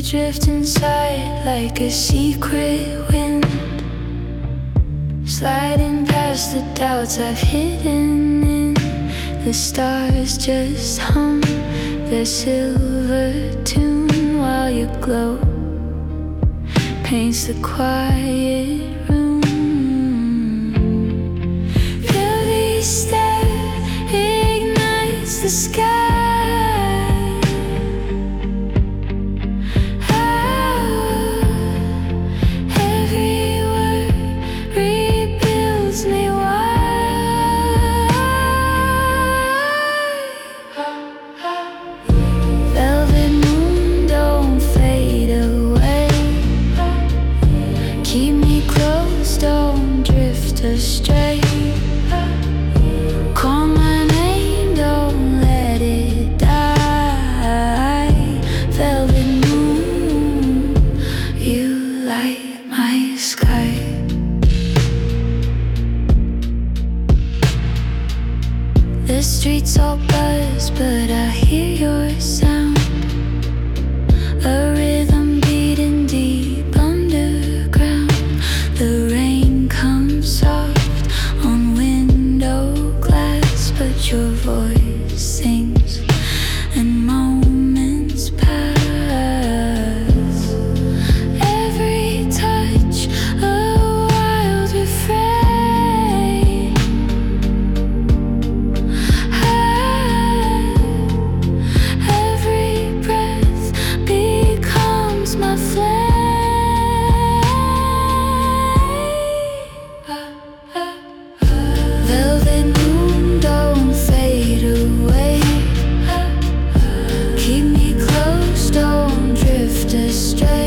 drift inside like a secret wind, sliding past the doubts I've hidden in. The stars just hum their silver tune while your glow paints the quiet room. Every step ignites the sky. Astray, call my name, don't let it die. Velvet moon, you light my sky. The streets all buzz, but I hear your sound, a rhythm beating deep underground. The rain comes soft on window glass, but your voice sings and moments pass. Every touch a wild refrain, every breath becomes my flame. Velvet moon, don't fade away. Keep me close, don't drift astray.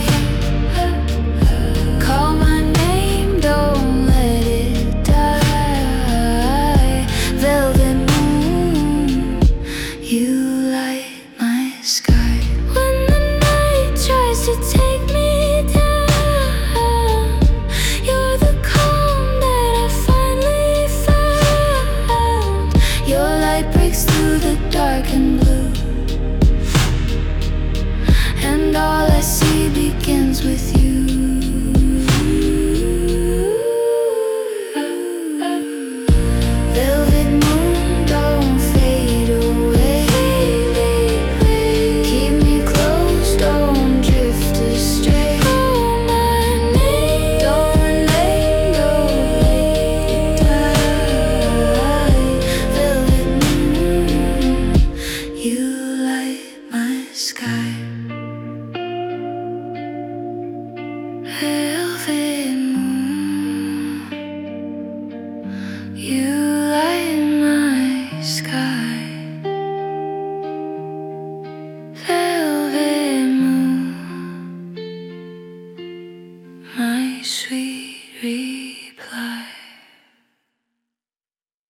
Call my name, don't let it die. Velvet moon, you light my sky. When the night tries to take me down, you're the calm that I finally found. Your light breaks through the dark and blue, and all I see begins with you.